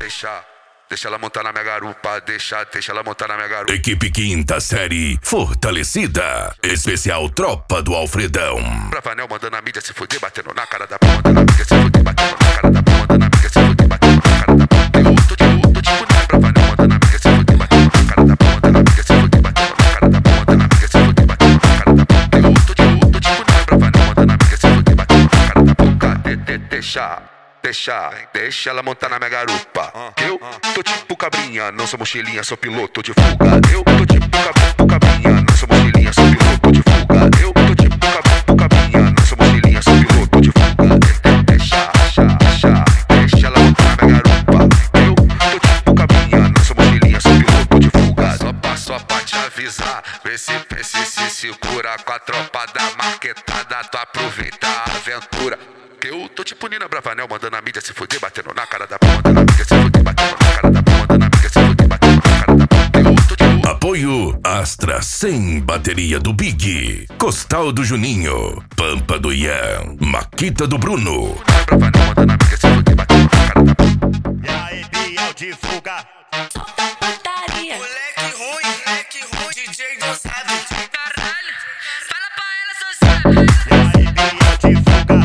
Deixa ela montar na minha garupa, deixa ela montar na minha garupa. Equipe Quinta Série fortalecida. Especial Tropa do Alfredão. Bravanel mandando a mídia se fuder, batendo na cara da porra, mandando a mídia se fuder, batendo na cara da porra, mandando a mídia se fuder, batendo na cara da porra. Eu tô tipo nem Bravanel mandando a mídia se fuder, batendo na cara da porra, mandando a mídia se fuder, batendo na cara da porra, mandando a mídia se fuder, batendo na cara da porra. Eu tô tipo nem Bravanel mandando a mídia se fuder, batendo na cara da porra. Deixa ela montar na minha garupa. Eu tô tipo cabrinha, não sou mochilinha, sou piloto de fuga. Eu tô tipo cabrinha, não sou mochilinha, sou piloto de fuga. Eu tô tipo cabrinha, não sou mochilinha, sou piloto de fuga. Deixa ela montar na minha garupa. Eu tô tipo cabrinha, não sou mochilinha, sou piloto de fuga. Só pra te avisar, vê se se segura com a tropa da marquetada, tu aproveita a aventura. Eu tô tipo Nina Bravanel mandando a mídia se fuder, batendo na cara da porra, mandando a mídia se fuder, batendo na cara da porra, mandando a mídia se fuder, batendo na cara da porra. Eu tô tipo... Apoio Astra sem bateria do Big, Costal do Juninho, Pampa do Ian, Maquita do Bruno. Bravanel mandando a mídia se fuder, batendo na cara da porra. E aí, Biel de fuga. Putaria. Moleque ruim, DJ não sabe. Caralho, fala pra ela, só sabe. E aí, Biel de fuga.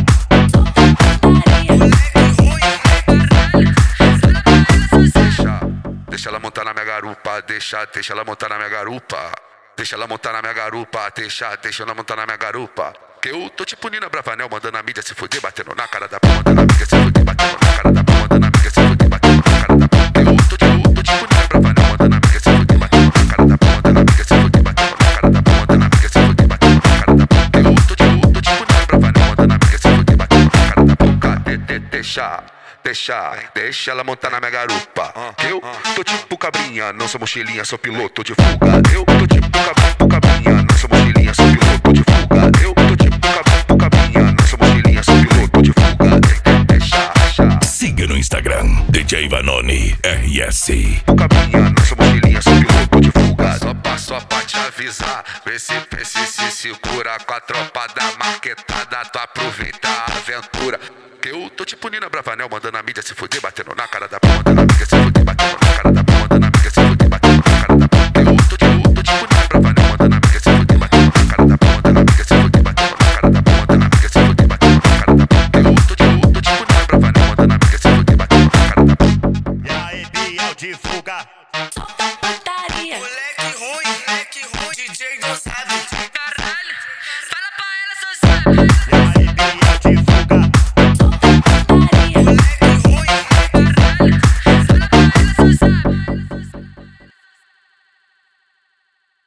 Deixa ela montar na minha garupa, deixa ela montar na minha garupa. Deixa ela montar na minha garupa, deixa ela montar na minha garupa. Que eu tô tipo Nina Bravanel mandando a mídia se fuder, batendo na cara da porra, mandando a mídia se fuder, batendo na cara da porra, mandando a mídia se fuder, batendo na cara da porra. Que eu tô tipo Nina Bravanel mandando a mídia se fuder, batendo na cara da porra, mandando a mídia se fuder, batendo na cara da porra, mandando a mídia se fuder, batendo na cara da porra. Que eu tô tipo Nina Bravanel mandando a mídia se fuder, batendo na cara da porra. Deixa ela montar na minha garupa. Eu tô tipo cabrinha, não sou mochilinha, sou piloto de fuga. Eu tô tipo cabrinha, não sou mochilinha, sou piloto de fuga. Eu tô tipo cabrinha, não sou mochilinha, sou piloto de fuga. Deixa. Siga no Instagram, DJ Vanoni RS. Cabrinha, não sou mochilinha, sou piloto de fuga. Só pra te avisar, vê se se segura com a tropa da marquetada, tu aproveita a aventura. Que eu tô tipo Nina Bravanel mandando a mídia se fuder, batendo na cara da porra, mandando a mídia se fuder, batendo na cara da porra, mandando a mídia se fuder, batendo na cara da porra. Eu tô tipo Nina Bravanel mandando a mídia se fuder, batendo na cara da porra, mandando a mídia se fuder, batendo na cara da porra, mandando a mídia se fuder, batendo na cara da porra. Eu tô tipo Nina Bravanel mandando a mídia se fuder, batendo na cara da porra. E aí, Biel de fuga. Putaria.